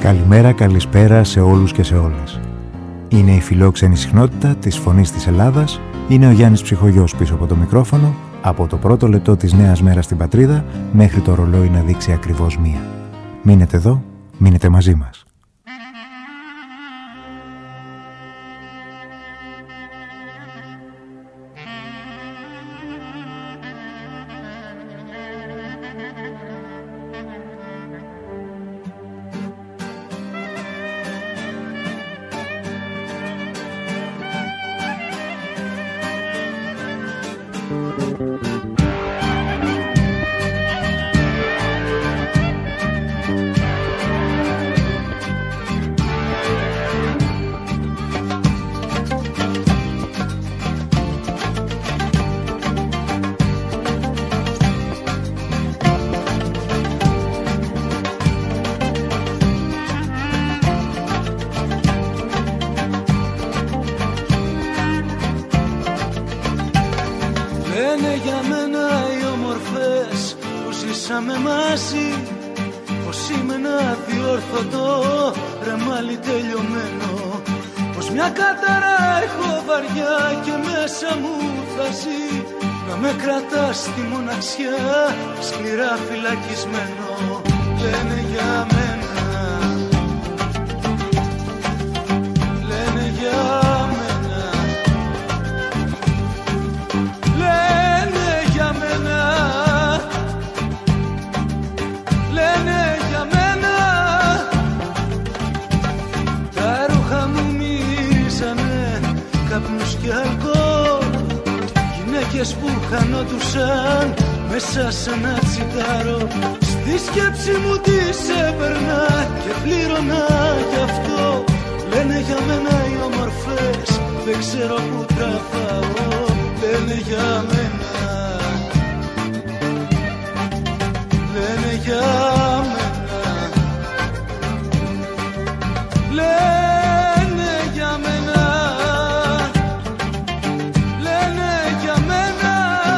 Καλημέρα, καλησπέρα σε όλους και σε όλες. Είναι η φιλόξενη συχνότητα της Φωνής της Ελλάδας. Είναι ο Γιάννης Ψυχογιός πίσω από το μικρόφωνο, από το πρώτο λεπτό της νέας μέρας στην πατρίδα μέχρι το ρολόι να δείξει ακριβώς 1. Μείνετε εδώ, μείνετε μαζί μας. Σκληρά φυλακισμένο, λένε για μένα, λένε για μένα, λένε για μένα, λένε για μένα. Τα ρούχα μου μυρίζανε καπνούς και αλκοόλ, γυναίκες που χανόντουσαν μέσα σε ένα τσιγάρο. Στη σκέψη μου τις έπαιρνα και πλήρωνα γι' αυτό. Λένε για μένα οι όμορφες, δεν ξέρω που τραβάω. Λένε για μένα, λένε για μένα, λένε για μένα, λένε για μένα.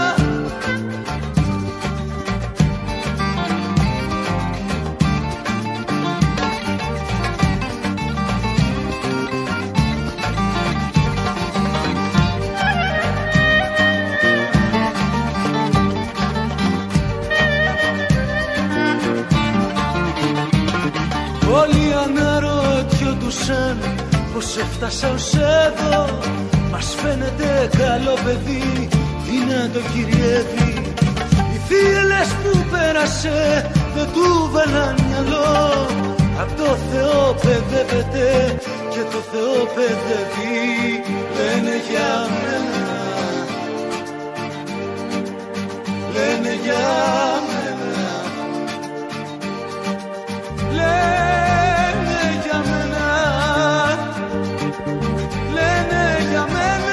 Όλοι αναρωτιόντουσαν πως έφτασα ως εδώ. Μας φαίνεται καλό παιδί, τι να το κυριεύει. Οι θύελες που πέρασε δεν του βάλαν μυαλό. Απ' το Θεό παιδεύεται και το Θεό παιδεύει. Λένε για μένα, λένε για μένα, λένε για μένα, λένε για μένα.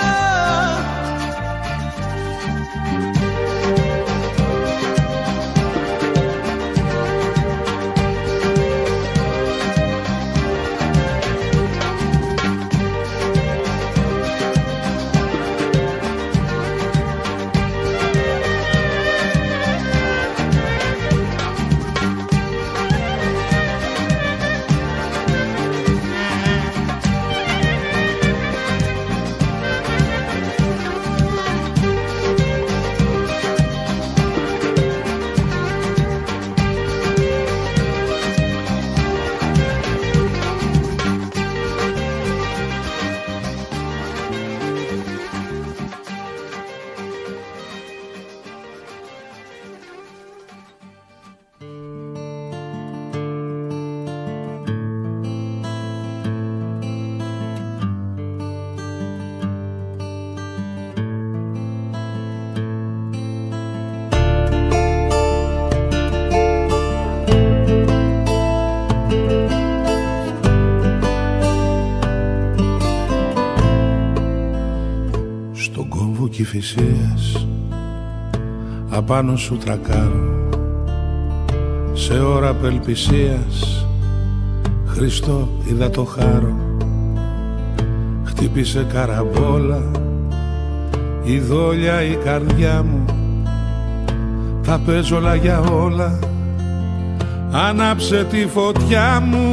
Κηφισίας απάνω σου τρακάρω, σε ώρα απελπισίας Χριστό είδα το χάρο. Χτύπησε καραμπόλα η δόλια η καρδιά μου, τα παίζω όλα για όλα, άναψε τη φωτιά μου.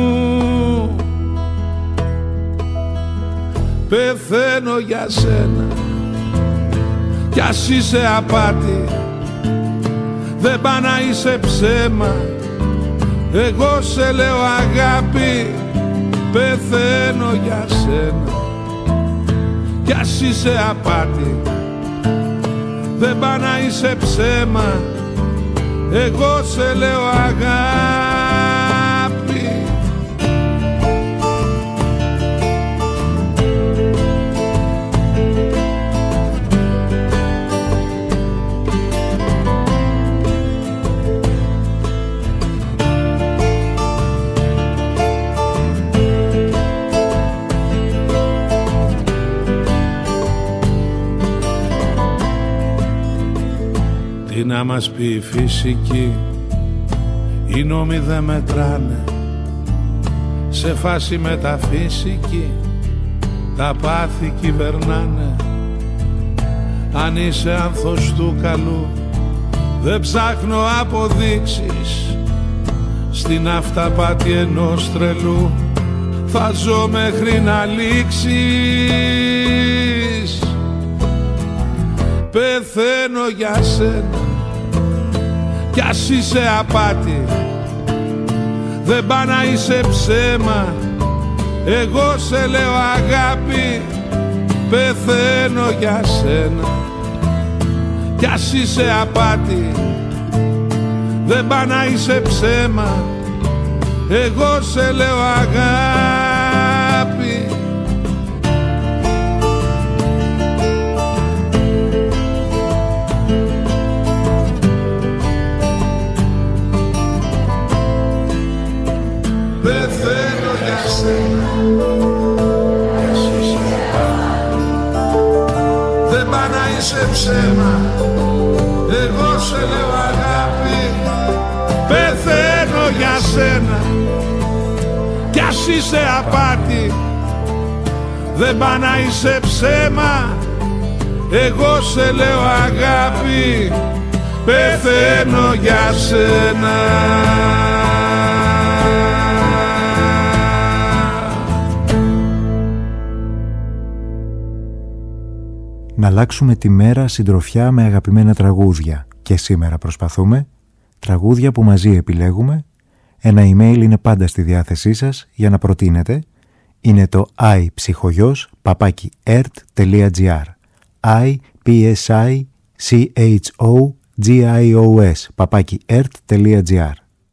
Πεθαίνω για σένα κι ας είσαι απάτη, δεν πά να είσαι ψέμα, εγώ σε λέω αγάπη. Πεθαίνω για σένα κι ας είσαι απάτη, δεν πά να είσαι ψέμα, εγώ σε λέω αγάπη. Τι να μας πει η φυσική, οι νόμοι δεν μετράνε, σε φάση μεταφυσική τα πάθη κυβερνάνε. Αν είσαι άνθος του καλού, δεν ψάχνω αποδείξεις, στην αυταπάτη ενός τρελού θα ζω μέχρι να λήξεις. Πεθαίνω για σένα κι ας είσαι απάτη, δεν πά να είσαι ψέμα, εγώ σε λέω αγάπη. Πεθαίνω για σένα κι ας είσαι απάτη, δεν πά να είσαι ψέμα, εγώ σε λέω αγάπη. Πεθαίνω για σένα κι ας είσαι απάτη, δεν πά να είσαι ψέμα, εγώ σε λέω αγάπη. Πεθαίνω για σένα κι ας είσαι απάτη, δεν πά να είσαι ψέμα, εγώ σε λέω αγάπη. Πεθαίνω για σένα. Να αλλάξουμε τη μέρα συντροφιά με αγαπημένα τραγούδια. Και σήμερα προσπαθούμε. Τραγούδια που μαζί επιλέγουμε. Ένα email είναι πάντα στη διάθεσή σας για να προτείνετε. Είναι το ipsychogos@ert.gr ipsychogos@ert.gr.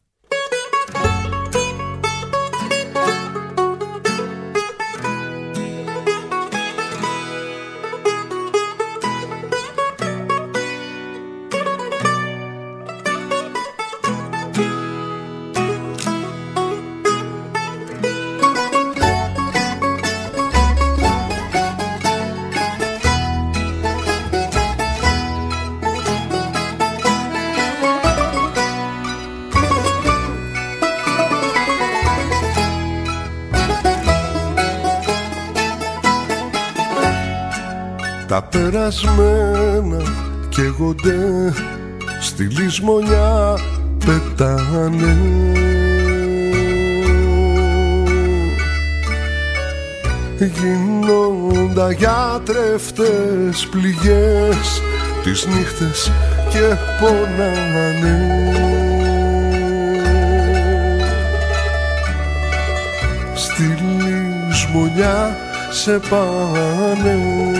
Τα περασμένα καίγονται στη λησμονιά, πετάνε. Γίνοντα γιατρευτές πληγές τις νύχτες και πονάνε. Στη λησμονιά σε πάνε.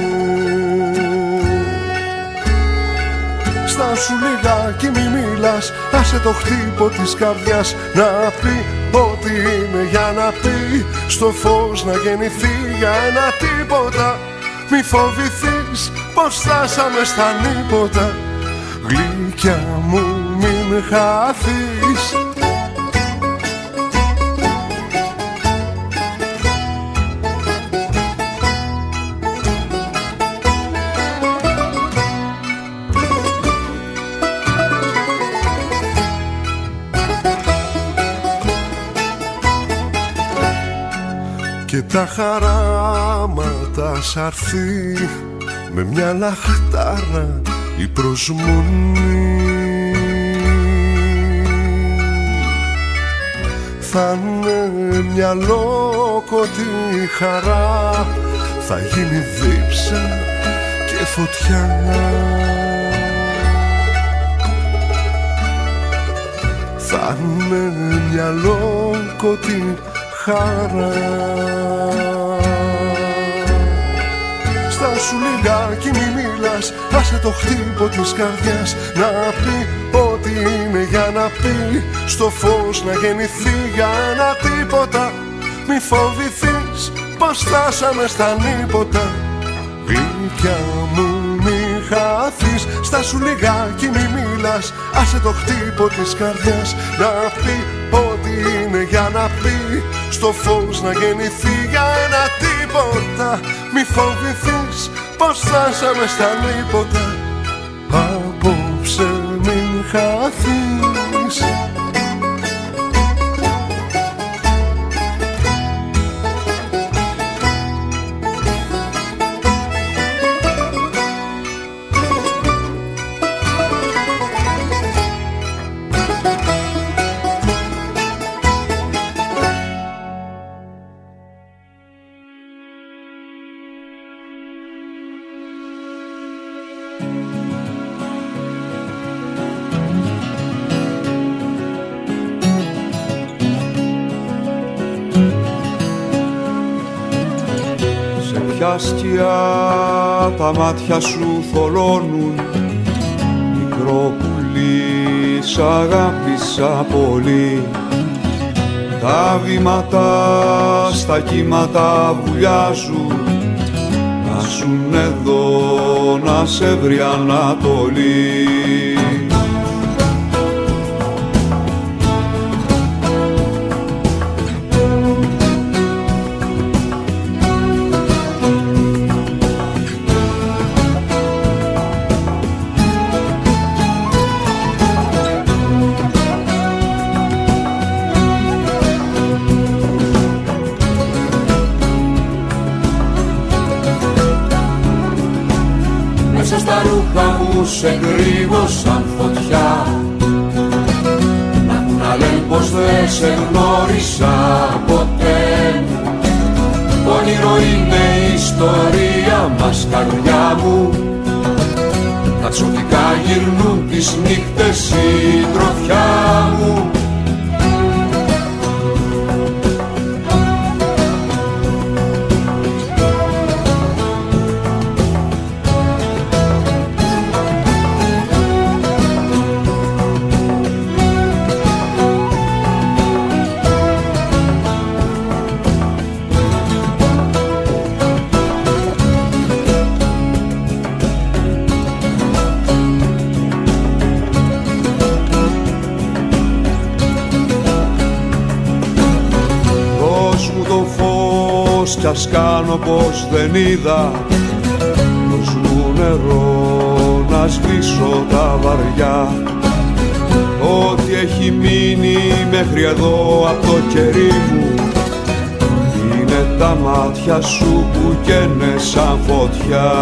Στάσου λιγάκι μη μιλάς, άσε το χτύπο της καρδιάς να πει ό,τι είναι για να πει. Στο φως να γεννηθεί για ένα τίποτα. Μη φοβηθείς πως φτάσαμε στα νύποτα. Γλυκιά μου μην χαθείς. Και τα χαράματα σ' αρθεί με μια λαχτάρα η προσμονή. θα είναι μια λόκοτη χαρά, θα γίνει δίψα και φωτιά. Θα είναι μια λόκοτη χαρά. Στα σου λιγάκι μη μιλάς, άσε το χτύπο της καρδιάς να πει ό,τι είναι για να πει, στο φως να γεννηθεί για ένα τίποτα. Μη φοβηθείς πως φτάσαμε στα νύποτα, γλυκιά μου μη χαθείς. Στα σου λιγάκι μη μιλάς, άσε το χτύπο της καρδιάς να πει ό,τι είναι για να πει, στο φως να γεννηθεί για ένα τίποτα. Μη φοβηθείς πως φτάσαμε στα νύποτα, απόψε μην χαθείς. Ποια σκιά τα μάτια σου θολώνουν, μικρό πουλί σ' αγάπησα πολύ. Τα βήματα στα κύματα βουλιάζουν, να σουν εδώ να σε βρει Ανατολή. Σε κρύβωσαν φωτιά, να έχουν να λένε πως δεν σε γνώρισα ποτέ. Όνειρο είναι η ιστορία μας, καρδιά μου, τα ξωτικά γυρνούν τις νύχτες συντροφιά μου. Κι ας κάνω πως δεν είδα, δώσ' μου νερό να σβήσω τα βαριά. Ό,τι έχει μείνει μέχρι εδώ από το κερί μου είναι τα μάτια σου που καίνε σαν φωτιά.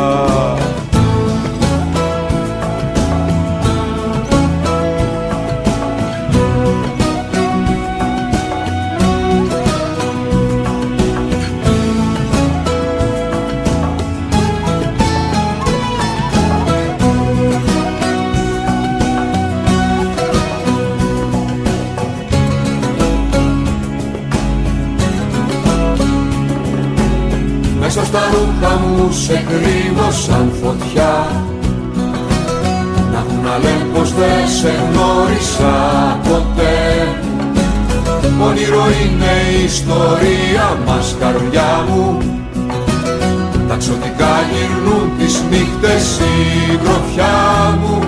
Μέσα στα ρούχα μου σε κρύβωσαν φωτιά, να έχουν να λένε πως δεν σε γνώρισα ποτέ. Όνειρο είναι η ιστορία μας, καρδιά μου, τα ξωτικά γυρνούν τις νύχτες συντροφιά μου.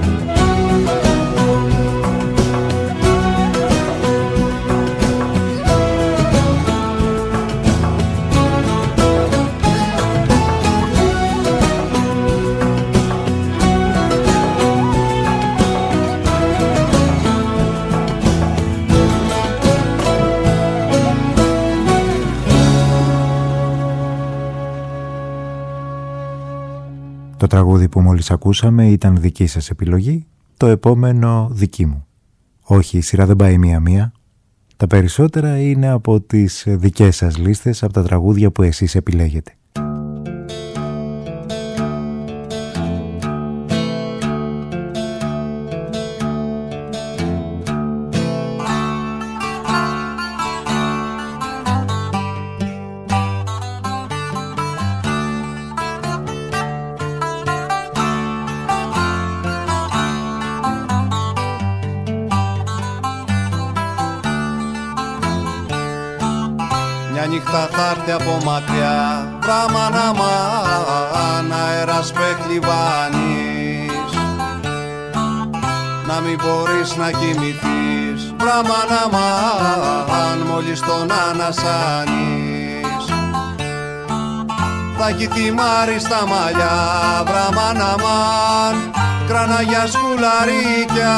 Το τραγούδι που μόλις ακούσαμε ήταν δική σας επιλογή, το επόμενο δική μου. Όχι, η σειρά δεν πάει μία-μία. Τα περισσότερα είναι από τις δικές σας λίστες, από τα τραγούδια που εσείς επιλέγετε. Νύχτα θα έρθει από μακριά, βράμα να μαν, αέρας πεχλιβάνεις. Να μην μπορείς να κοιμηθείς, βράμα να μαν, μόλις τον ανασάνεις. Θα έχει θυμάρει στα μαλλιά, βράμα να μαν, κράνα για σκουλαρίκια.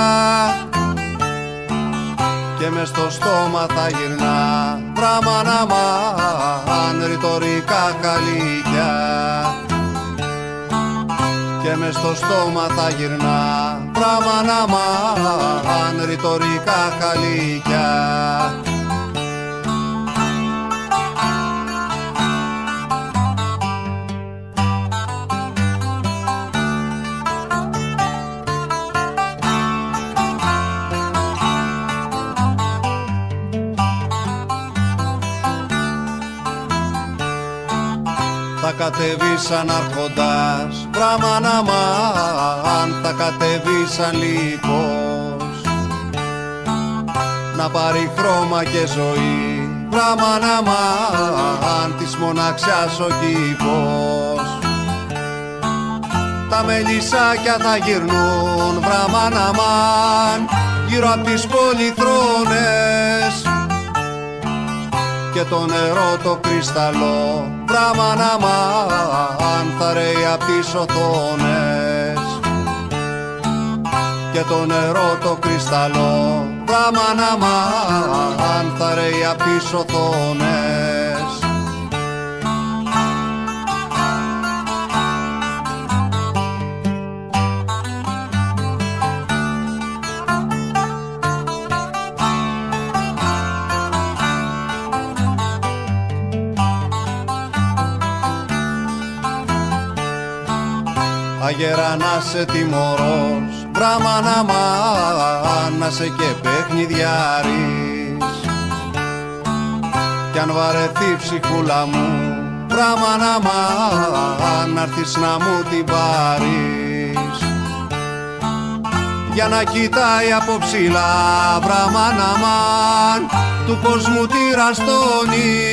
Και μες στο στόμα θα γυρνά, βράμα να μαν, ρητορικά χαλίκια. Και μες στο στόμα θα γυρνά, βράμα να μαν, ρητορικά χαλίκια. Θα κατεβεί σαν αρχοντάς, βράμα να μαν, θα κατεβεί σαν λύκος. Να πάρει χρώμα και ζωή, βράμα να μαν, της μοναξιάς ο κήπος. Τα μελισσάκια θα γυρνούν, βράμα να μαν, γύρω απ' τις πολυθρόνες. Και το νερό το κρυσταλλό, βράμα να μαν, θα ρέει απ' τις οθόνες. Και το νερό το κρυσταλλό, βράμα να μαν, θα ρέει απ' τις οθόνες. Αγέρα να σε τιμωρός, βράμα να μαν, να σε και παιχνιδιάρης. Κι αν βαρεθεί ψυχούλα μου, βράμα να μαν, να'ρθεις να μου την πάρεις. Για να κοιτάει από ψηλά, βράμα να μαν, του κόσμου τη ραστόνη.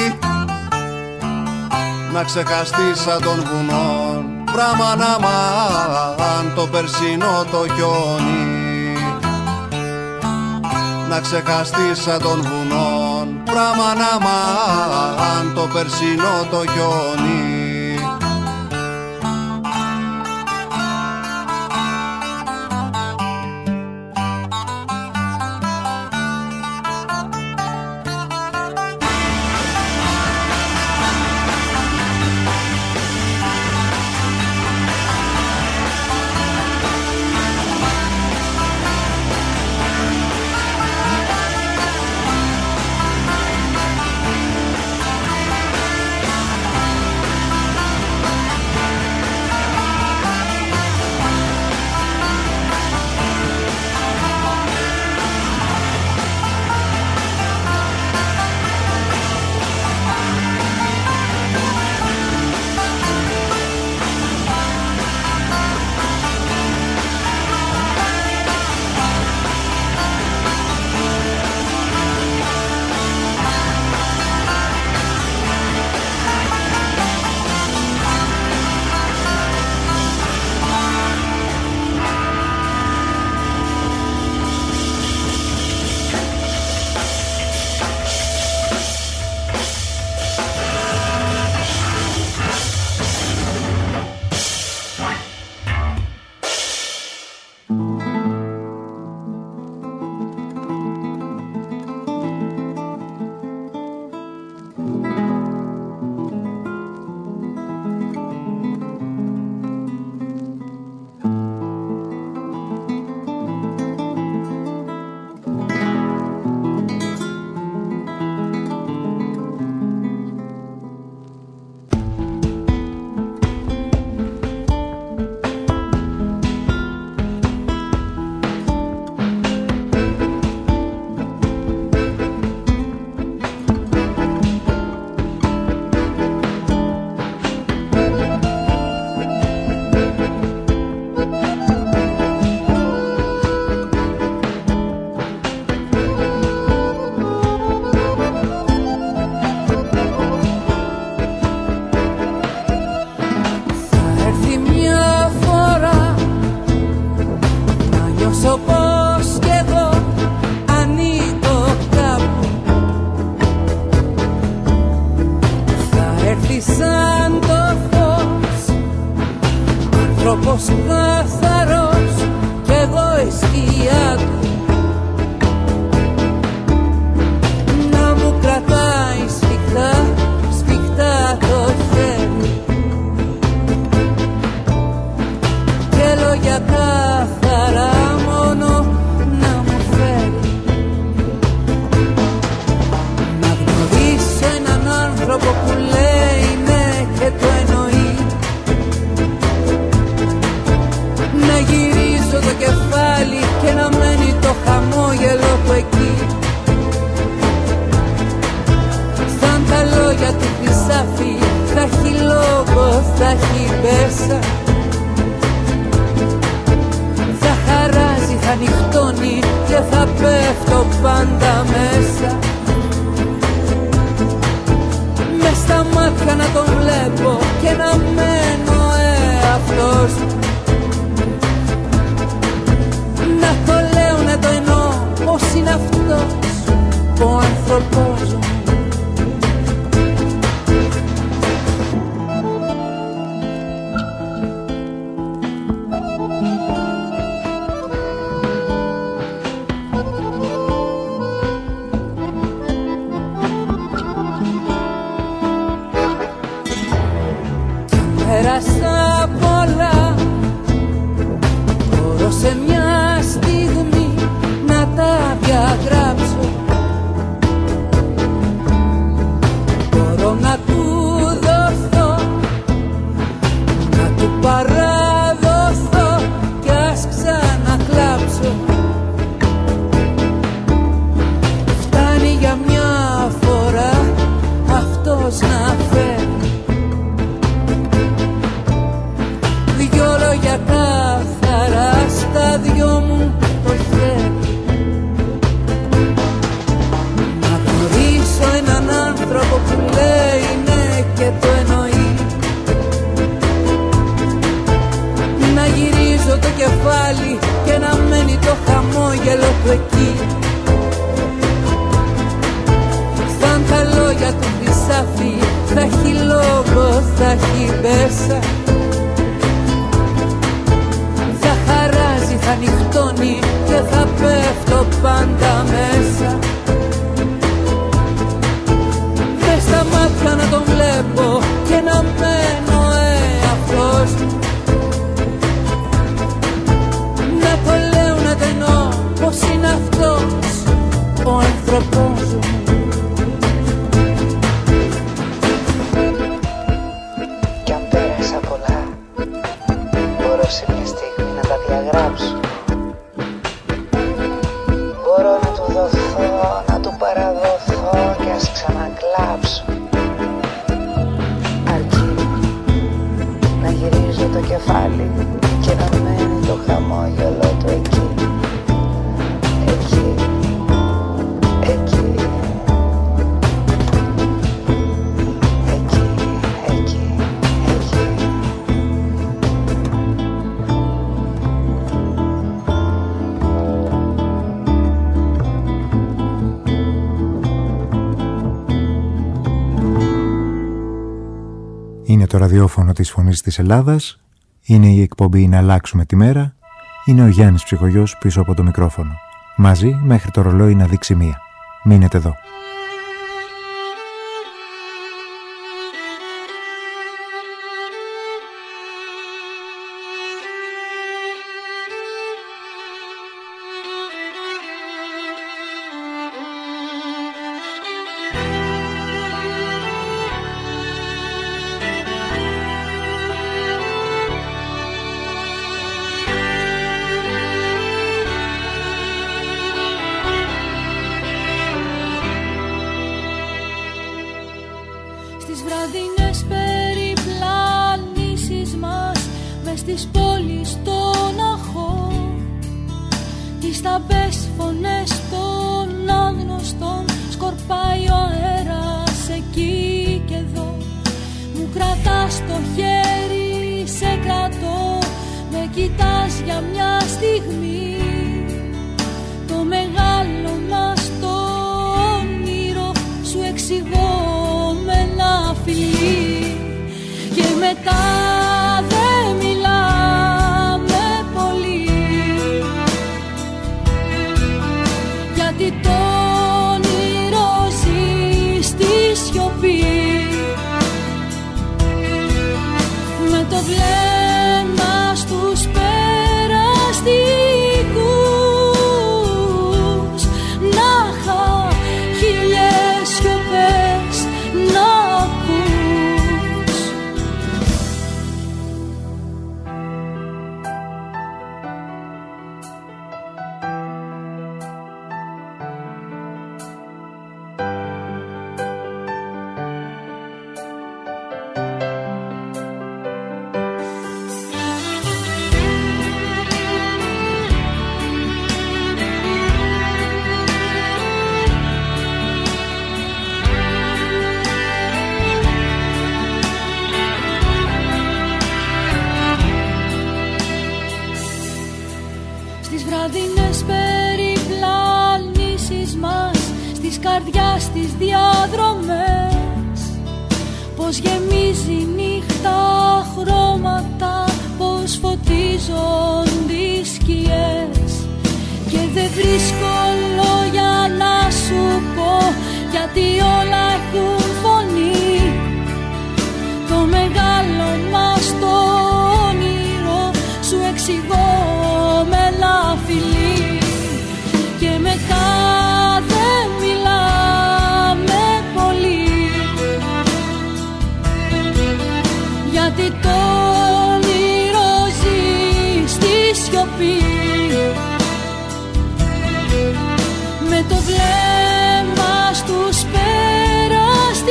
Να ξεχαστείς σαν των βουνών, βράμα να μαν, το περσινό το χιόνι. Να ξεχαστείς σαν των βουνών, βράμα να μαν, το περσινό το χιόνι. σαν το φως, άνθρωπος καθαρός κι εγώ η σκιά του, να μου κρατάει σφιχτά, σφιχτά το χέρι και λόγια καθαρά μόνο να μου φέρει. Να γνωρίσω έναν άνθρωπο που λέει ναι και το εννοεί, να γυρίζω το κεφάλι και να μένει το χαμόγελο του εκεί. Σαν τα λόγια του χρυσάφι, θα έχει λόγο, θα έχει μπέσα, θα χαράζει, θα νυχτώνει και θα πέφτω πάντα μέσα. Μες στα μάτια να τον βλέπω και να μένω εαυτός μου, να το λέω, να το εννοώ, πως είναι αυτός ο άνθρωπος μου. Πέρασα πολλά, μπορώ σε μια στιγμή να τα διαγράψω, μπορώ να του δοθώ, να του παραδοθώ κι ας ξανακλάψω. Φτάνει για μια φορά αυτός να φέρει δυο λόγια καθαρά στα δυο μου το χέρι. Να γνωρίσω έναν άνθρωπο που λέει ναι και το εννοεί, να γυρίζω το κεφάλι και να μένει το χαμόγελο του εκεί. Σαν τα λόγια του χρυσάφι, θα έχει λόγο, θα έχει μπέσα, θα νυχτώνει και θα πέφτω πάντα μέσα. Μες στα μάτια να τον βλέπω και να μένω εαυτός μου, να το λέω, να το εννοώ, πως είναι αυτός ο άνθρωπος μου. Κι αν πέρασα πολλά, μπορώ σε μια στιγμή να τα διαγράψω, μπορώ να του δοθώ, να του παραδοθώ και ας ξανακλάψω. Αρκεί να γυρίζω το κεφάλι και να μένει το χαμόγελο του εκεί, εκεί, εκεί, εκεί, εκεί, εκεί. Είναι το ραδιόφωνο της Φωνής της Ελλάδας, είναι η εκπομπή «Να αλλάξουμε τη μέρα», είναι ο Γιάννης Ψυχογιός πίσω από το μικρόφωνο. Μαζί μέχρι το ρολόι να δείξει 1. Μείνετε εδώ. Εξηγώ με ένα φιλί. πως γεμίζει νύχτα χρώματα, πως φωτίζονται οι σκιές. Και δεν βρίσκω λόγια να σου πω, γιατί όλα έχουν φωνή. Το μεγάλο μας το όνειρο σου εξηγώ με ένα φιλί. Και μετά δεν μιλάμε πολύ, γιατί το όνειρο ζει στη σιωπή. Με το βλέμμα στους περαστικούς,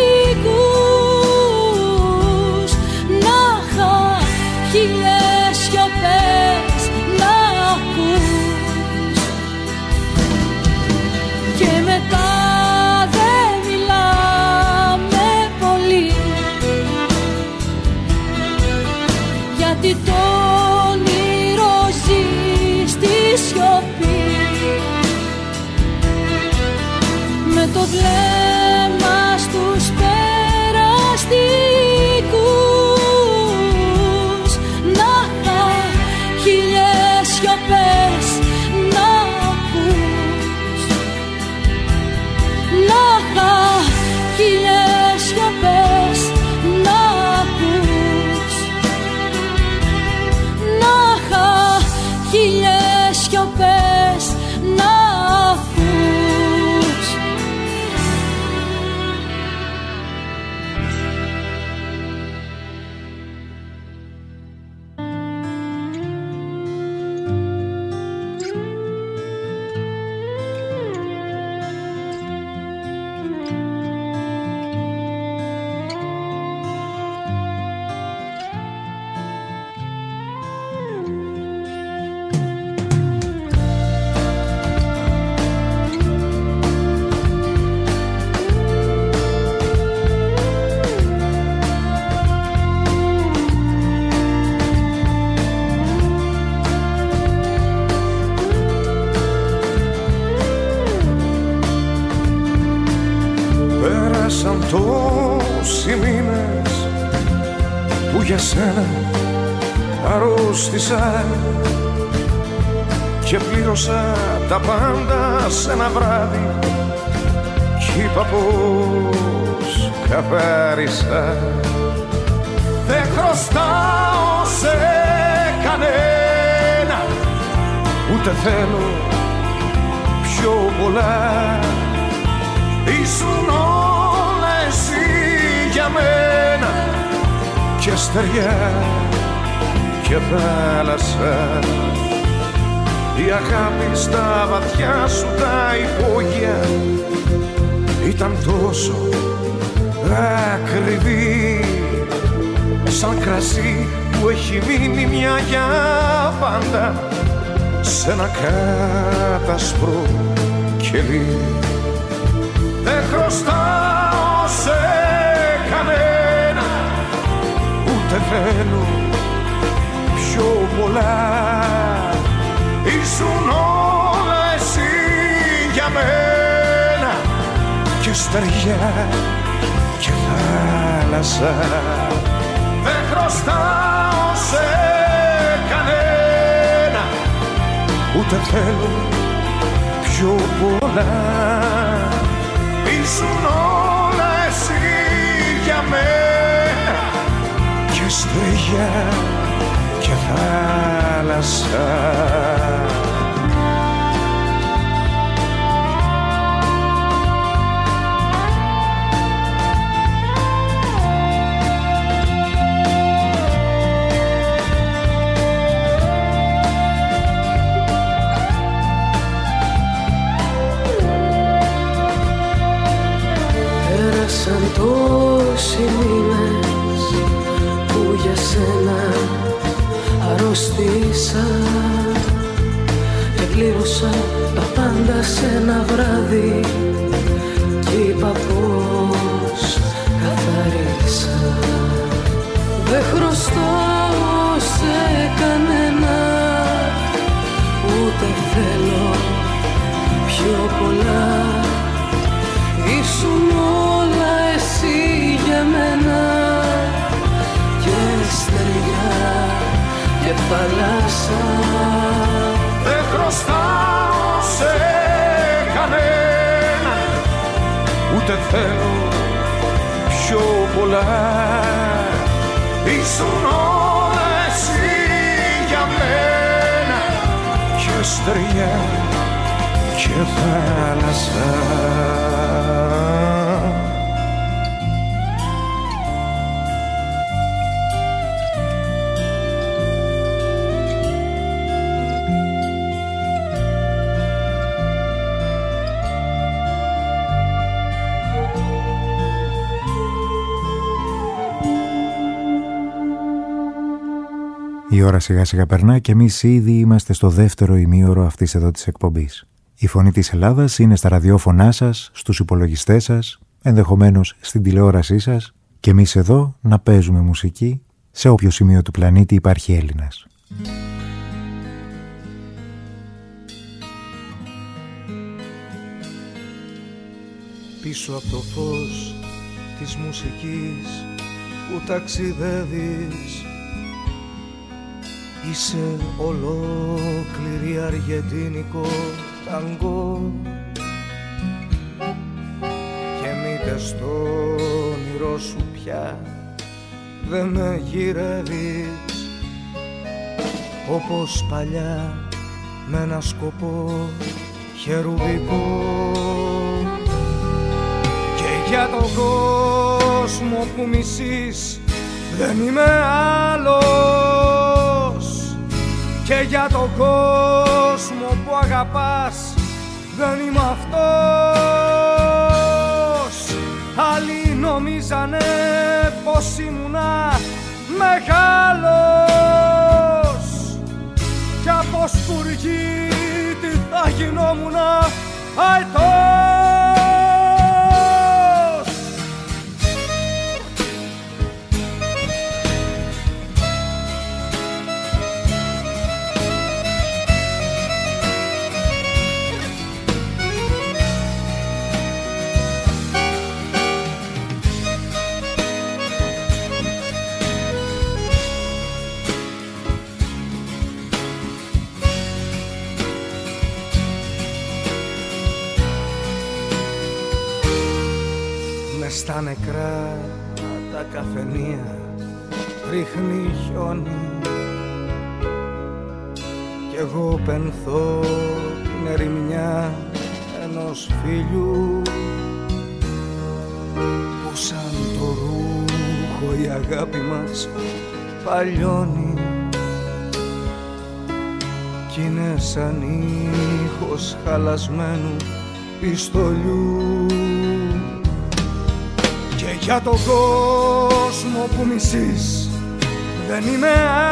να είχα χίλιες σιωπές να ακούς. Και μετά δεν μιλάμε πολύ, γιατί το όνειρο ζει στη σιωπή. Με το βλέμμα στους περαστικούς, να είχα χίλιες σιωπές να ακούς. Να είχα χίλιες σιωπές να ακούς. Να είχα χίλιες σιωπές να ακούς. Πέρασαν τόσοι μήνες που για σένα αρρώστησα και πλήρωσα τα πάντα σε ένα βράδυ κι είπα πως καθάρισα. Δεν χρωστάω σε κανένα, ούτε θέλω πιο πολλά. Ήσουν όλα εσύ για μένα, και στεριά και θάλασσα. Η αγάπη στα βαθιά σου τα υπόγεια ήταν τόσο ακριβή, σαν κρασί που έχει μείνει μια για πάντα σε ένα κάτασπρο κελί. Δεν χρωστάω σε κανένα, ούτε θέλω πιο πολλά. Ήσουν όλα εσύ για μένα, και στεριά και θάλασσα. Δεν χρωστάω σε κανένα, ούτε θέλω πιο πολλά. Ήσουν όλα εσύ για μένα, και στεριά και θάλασσα. Πέρασαν τόσοι μήνες που για σένα αρρώστησα και πλήρωσα τα πάντα σε ένα βράδυ κι είπα πως καθάρισα. Δεν χρωστάω σε κανένα, ούτε θέλω πιο πολλά. Ήσουν όλα εσύ για μένα, ούτε θέλω πιο πολλά. Ήσουν όλα εσύ για μένα και στεριά και θάλασσα. Η ώρα σιγά σιγά περνά και εμείς ήδη είμαστε στο δεύτερο ημίωρο αυτής εδώ της εκπομπής. Η φωνή της Ελλάδας είναι στα ραδιόφωνά σας, στους υπολογιστές σας, ενδεχομένως στην τηλεόρασή σας και εμείς εδώ να παίζουμε μουσική σε όποιο σημείο του πλανήτη υπάρχει Έλληνας. Πίσω από το φως της μουσικής που ταξιδεύεις, είσαι ολόκληρη αργεντίνικο ταγκό και μήτε στο όνειρό σου πια δεν με γυρεύεις όπως παλιά με ένα σκοπό χερουβικό. Και για τον κόσμο που μισείς δεν είμαι άλλος, και για τον κόσμο που αγαπάς δεν είμαι αυτός. Άλλοι νομίζανε πως ήμουνα μεγάλος κι από σπουργίτη θα γινόμουνα αετός. Στα νεκρά τα καφενεία ρίχνει χιόνι κι εγώ πενθώ την ερημιά ενός φίλου που σαν το ρούχο η αγάπη μας παλιώνει κι είναι σαν ήχος χαλασμένου πιστολιού. Και για τον κόσμο που μισείς δεν είμαι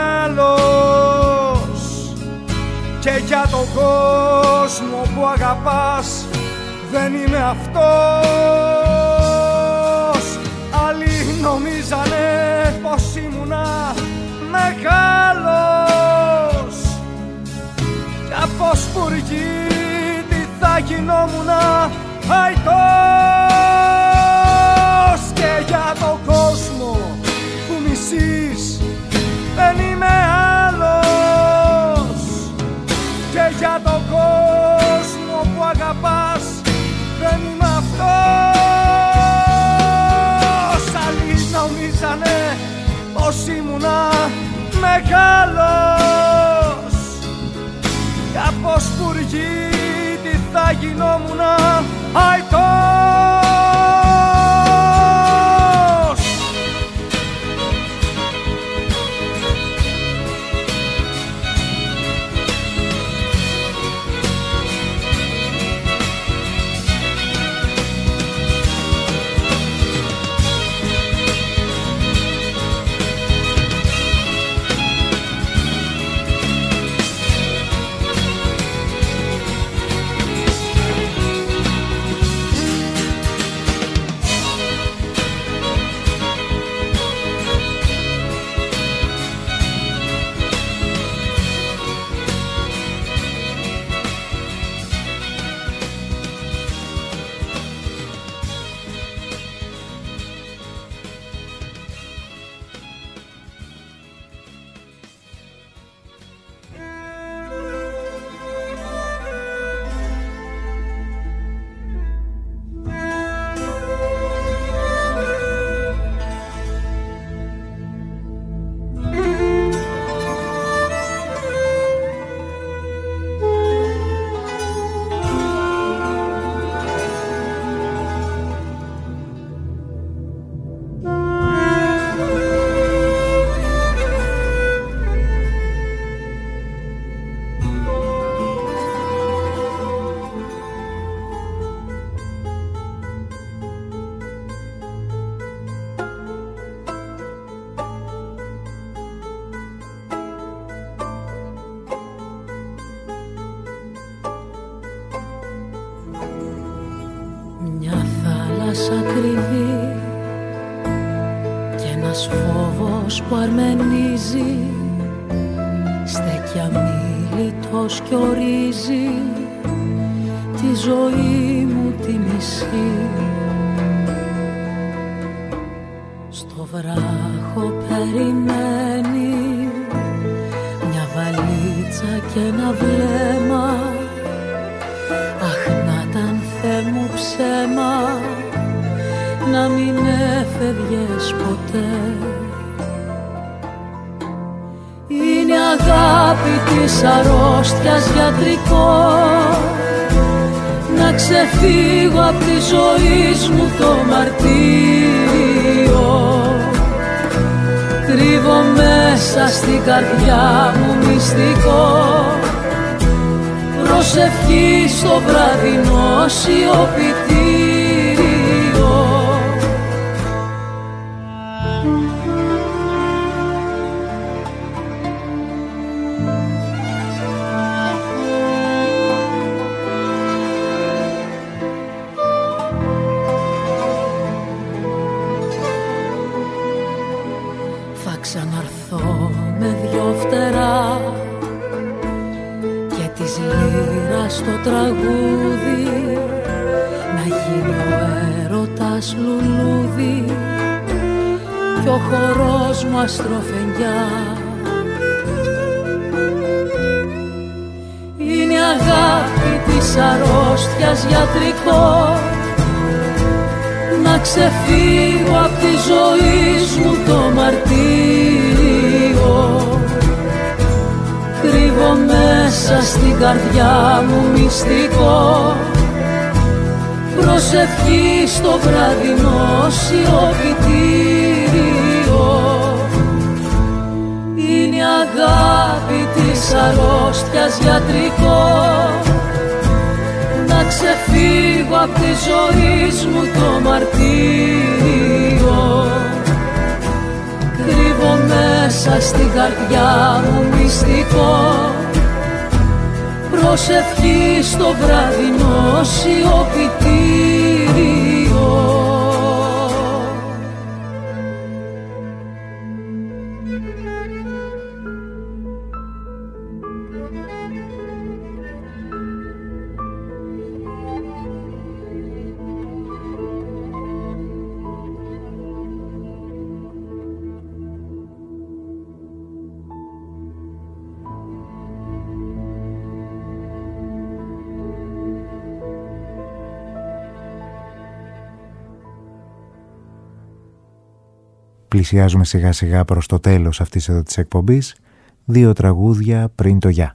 άλλος, και για τον κόσμο που αγαπάς δεν είμαι αυτός. Άλλοι νομίζανε πως ήμουνα μεγάλος κι από σπουργίτη θα γινόμουνα αητός. Και για τον κόσμο που μισείς δεν είμαι άλλος, και για τον κόσμο που αγαπάς δεν είμαι αυτός. Άλλοι νομίζανε πως ήμουνα μεγάλος κι από σπουργίτη θα γινόμουνα αητός. ακριβή κι ένας φόβος που αρμενίζει, στέκει αμίλητος κι ορίζει τη ζωή μου τη μισή. Στο βράχο περιμένει μια βαλίτσα και ένα βλέμμα. Αχ, να ήταν Θεέ μου ψέμα να μην έφευγες ποτέ. Είναι αγάπη της αρρώστιας γιατρικό να ξεφύγω απ' τη ζωή μου το μαρτύριο. Κρύβω μέσα στην καρδιά μου μυστικό, προσευχή στο βραδινό σιωπητήριο. Θα ξαναρθώ με δυο φτερά και της λύρας το τραγούδι, να γίνει ο έρωτας λουλούδι κι ο χορός μου αστροφενιά. Είναι αγάπη της αρρώστιας γιατρικό να ξεφύγω απ' τη ζωή μου το μαρτύριο. Κρύβω μέσα στην καρδιά μου μυστικό, προσευχή στο βραδινό σιωπητήριο. Είναι αγάπη της αρρώστιας γιατρικό να ξεφύγω απ' τη ζωή μου το μαρτύριο. Κρύβω μέσα στην καρδιά μου μυστικό, προσευχή στο βραδινό σιωπητήριο. Πλησιάζουμε σιγά σιγά προς το τέλος αυτής εδώ της εκπομπής. 2 τραγούδια πριν το γεια.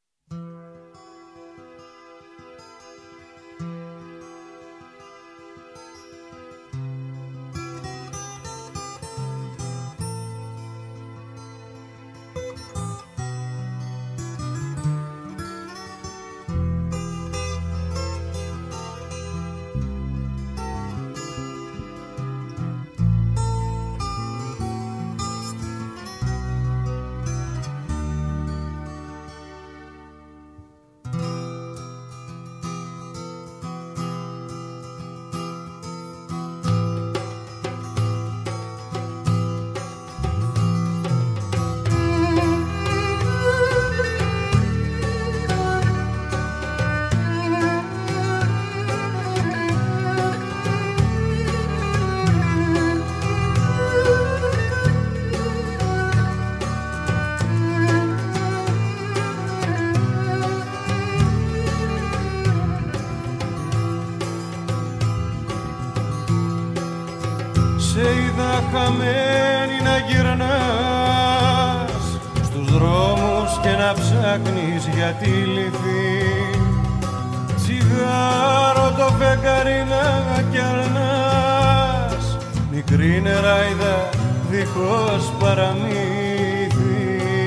χαμένη να γυρνάς στους δρόμους και να ψάχνεις για τη λυθή, τσιγάρο το φεγγάρι να κερνάς, μικρή νεράιδα δίχως παραμύθι.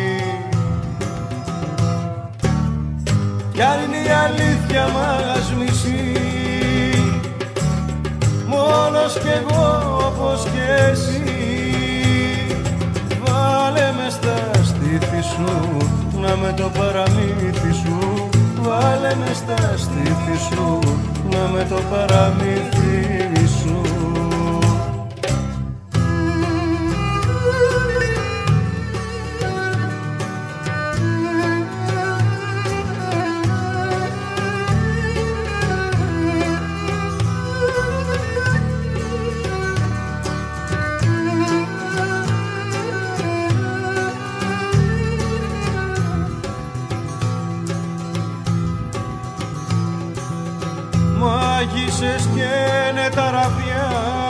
Κι αν είναι η αλήθεια μας μισή, μόνος κι εγώ όπως κι εσύ, βάλε με στα στήθη σου, να με το παραμύθι σου, βάλε βάλε με στα στήθη σου, να με το παραμύθι σου. Μάγισσες καίνε τα ραβδιά,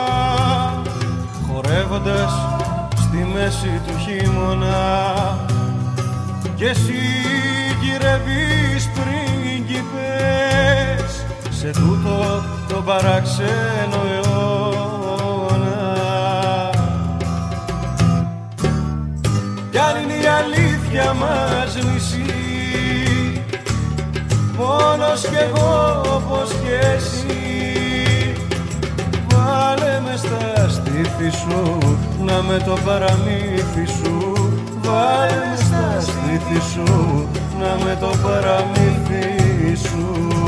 χορεύοντας στη μέση του χειμώνα, και εσύ γυρεύεις πρίγκιπες σε τούτο το παράξενο αιώνα. Κι αν είναι η αλήθεια μας μισή, μόνος κι εγώ όπως κι εσύ, βάλε με στα στήθη σου, να με το παραμύθι σου. Βάλε με στα στήθη σου, να με το παραμύθι σου.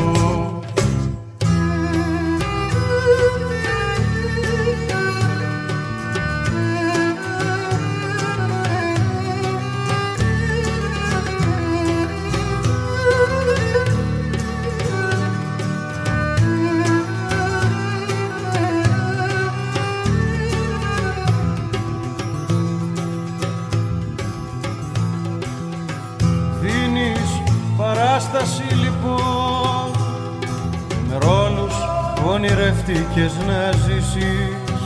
Παράσταση λοιπόν, με ρόλους που ονειρευτικές να ζήσεις,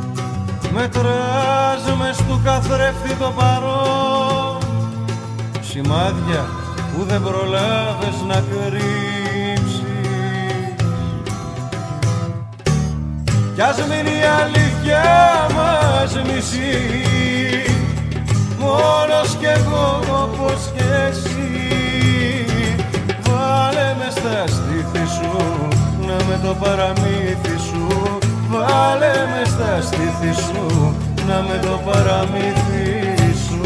μετράς μες του καθρέφτη το παρόν, σημάδια που δεν προλάβες να κρύψεις. Κι ας μείνει η αλήθεια μας μισή, μόνος κι εγώ όπως κι εσύ, βάλε με στα στήθη σου, να με το παραμύθι σου. Βάλε με στα στήθη σου, να με το παραμύθι σου.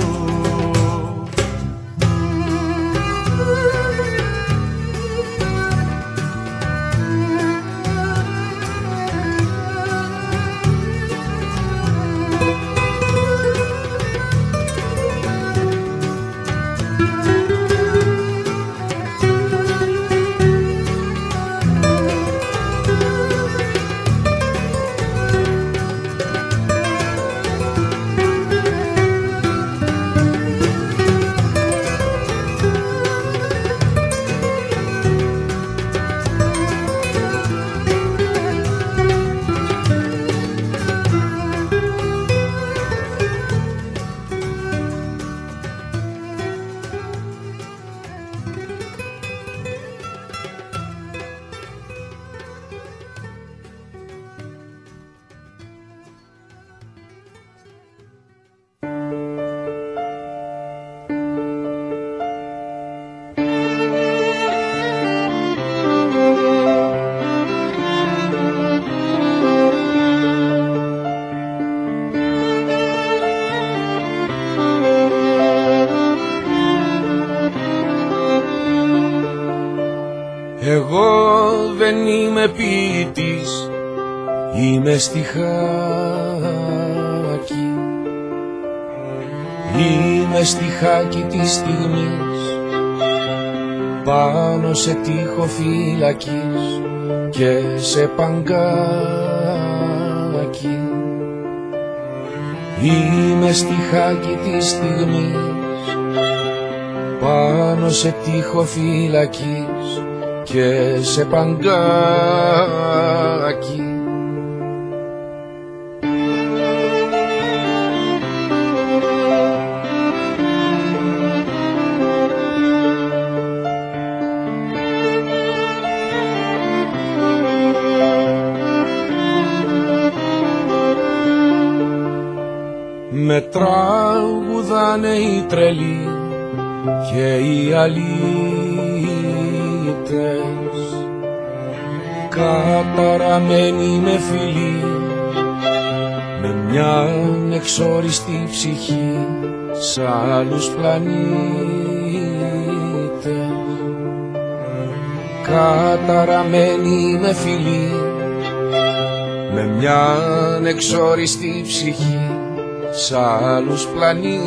Εγώ δεν είμαι ποιητής, είμαι στιχάκι. Είμαι στιχάκι της στιγμής, πάνω σε τοίχο φυλακής και σε παγκάκι. Είμαι στιχάκι της στιγμής, πάνω σε τοίχο φυλακής και σε παγκάκι. Με τραγουδάνε οι τρελοί και οι αλήτες, καταραμένοι με φιλί, με μια εξόριστη ψυχή σ' άλλους πλανήτες. καταραμένη με φιλή, με μια ανεξόριστη ψυχή σ' άλλους πλανήτες.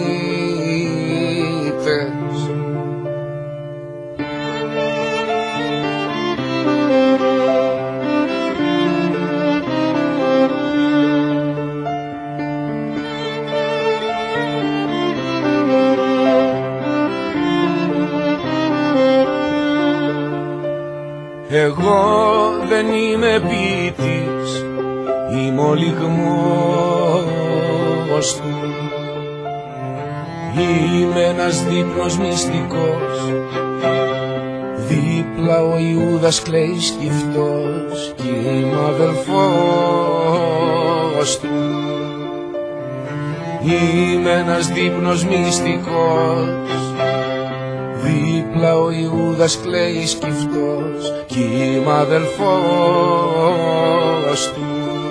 Εγώ δεν είμαι ποιητής, είμαι ο λυγμός του. Είμαι ένας δείπνος μυστικός, δίπλα ο Ιούδας κλαίει σκυφτός κι είμαι αδελφός του. Είμαι ένας δείπνος μυστικός, δίπλα ο Ιούδας κλαίει σκυφτός κι είμαι αδελφός του.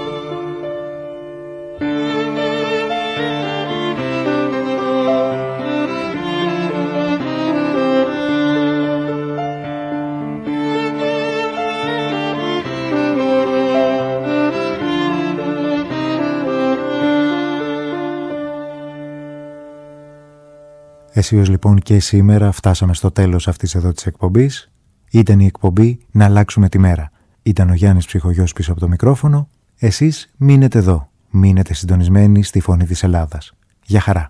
Αισίως λοιπόν και σήμερα φτάσαμε στο τέλος αυτής εδώ της εκπομπής. Ήταν η εκπομπή «Να αλλάξουμε τη μέρα». Ήταν ο Γιάννης Ψυχογιός πίσω από το μικρόφωνο. Εσείς μείνετε εδώ. Μείνετε συντονισμένοι στη Φωνή της Ελλάδας. Γεια χαρά.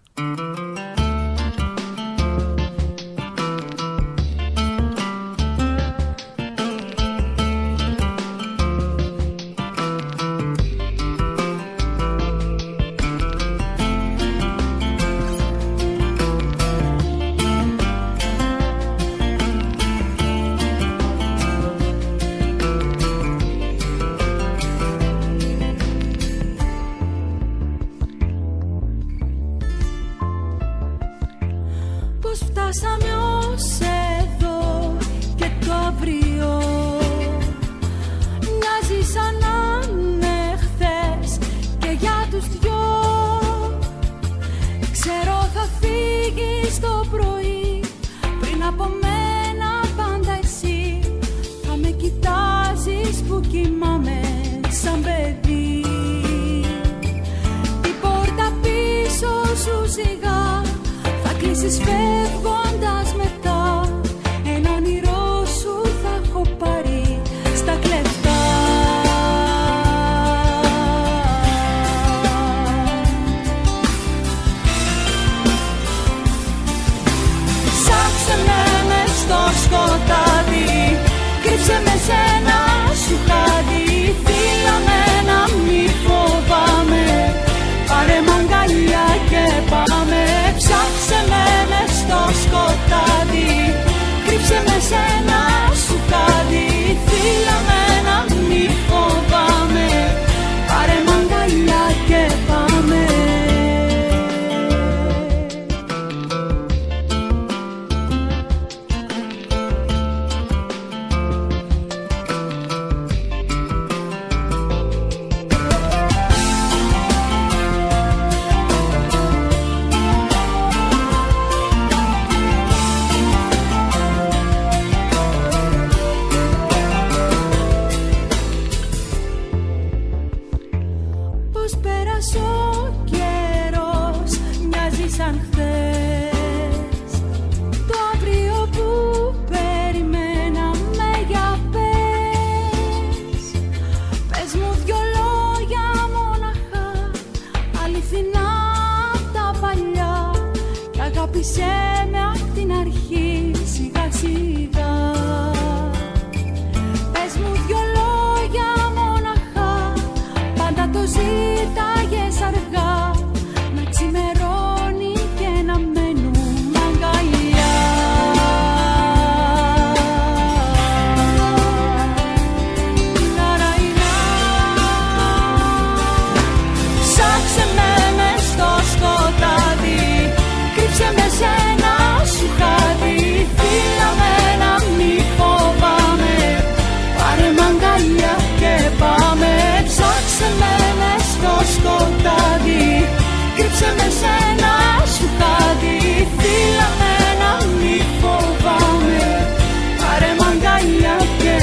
Φύλαμε να μη φοβάμαι, πάρε μ' αγκαλιά και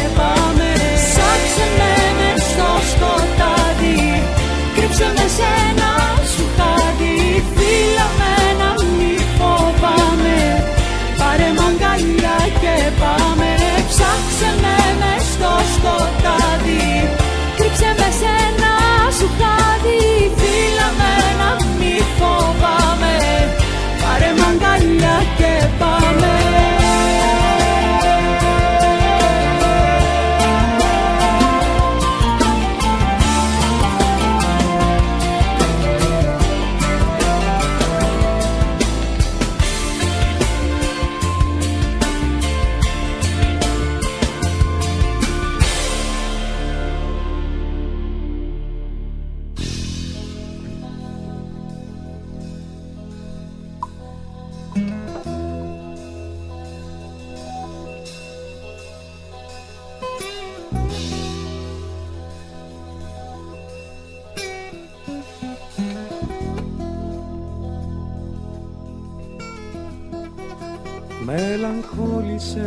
Μελαγχόλησες,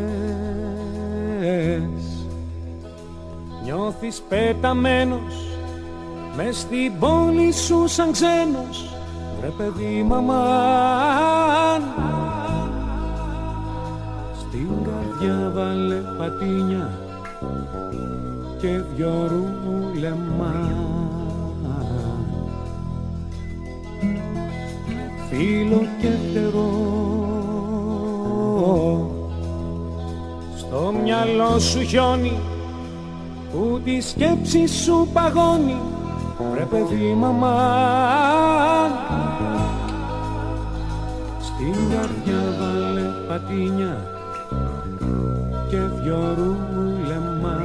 νιώθεις πεταμένος μες στην πόλη σου σαν ξένος. Βρε παιδί μαμάν, στην καρδιά βάλε πατίνια και δυο ρούλεμα. Φίλο και φτερό στο μυαλό σου χιόνι που τη σκέψη σου παγώνει. Βρε παιδί μαμάν, στην καρδιά βάλε πατίνια και δυο ρούλεμα.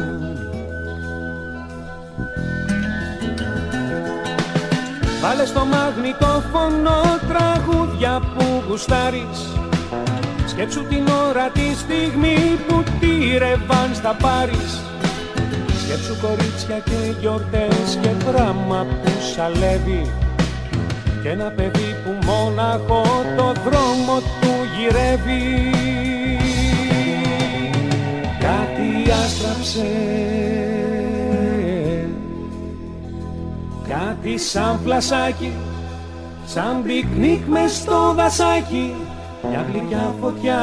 Βάλε στο μαγνητόφωνο τραγούδια που γουστάρεις. Σκέψου την ώρα τη στιγμή που τη ρεβάν θα πάρεις. Σκέψου κορίτσια και γιορτές και πράμα που σαλεύει και ένα παιδί που μόναχο το δρόμο του γυρεύει. Κάτι άστραψε, κάτι σαν φλασάκι, σαν πικνίκ μες στο δασάκι, μια γλυκιά φωτιά.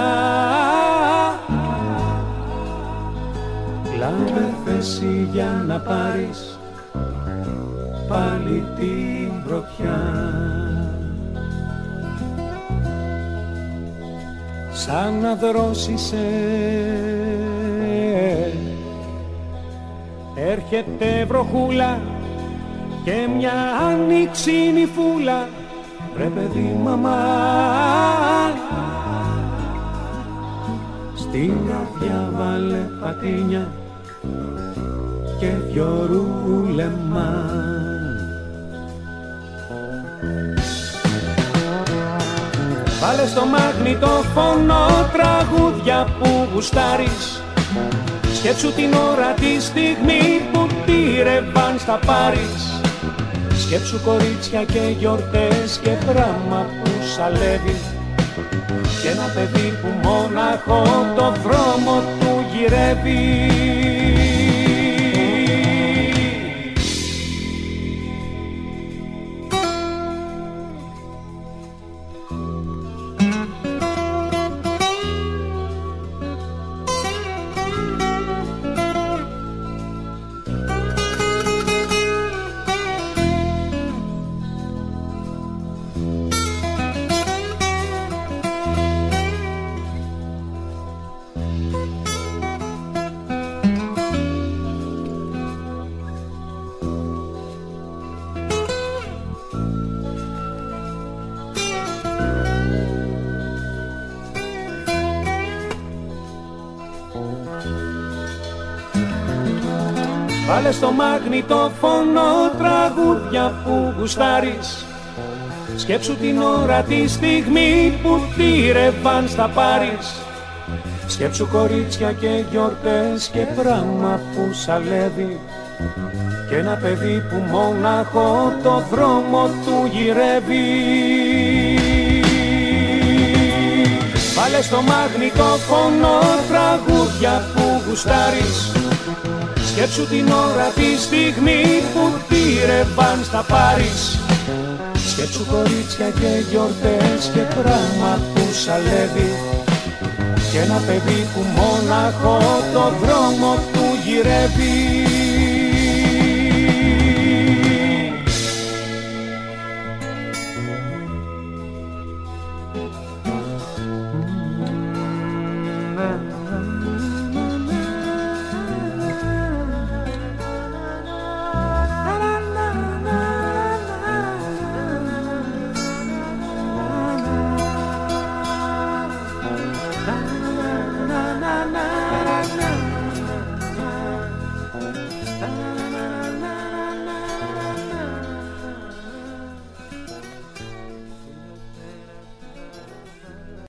Λάβε θέση για να πάρεις πάλι την πρωτιά. Σαν να δρόσισε έρχεται βροχούλα και μια άνοιξινη φούλα. Ρε παιδί μαμά, στην καρδιά βάλε πατίνια και δυο ρούλεμα. Βάλε στο μαγνητόφωνο τραγούδια που γουστάρεις. Σκέψου την ώρα τη στιγμή που τη ρεβάν θα πάρεις. Σκέψου κορίτσια και γιορτές και πράμα που σαλεύει και ένα παιδί που μόναχο το δρόμο του γυρεύει. Βάλε στο μαγνητόφωνο τραγούδια που γουστάρεις. Σκέψου την ώρα τη στιγμή που τη ρεβάν θα πάρεις. Σκέψου κορίτσια και γιορτές και πράμα που σαλεύει και ένα παιδί που μόναχο το δρόμο του γυρεύει. Βάλε στο μαγνητόφωνο τραγούδια που γουστάρεις. Σκέψου την ώρα τη στιγμή που τη ρεβάν θα πάρεις. Σκέψου κορίτσια και γιορτές και πράμα που σαλεύει και ένα παιδί που μόναχο το δρόμο του γυρεύει.